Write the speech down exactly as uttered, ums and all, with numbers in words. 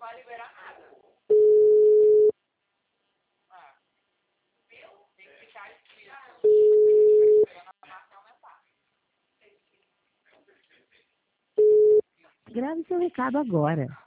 vai liberar nada. Ah, viu? Tem que ficar escrito. Esperando a massa aumentar. Grave seu recado agora.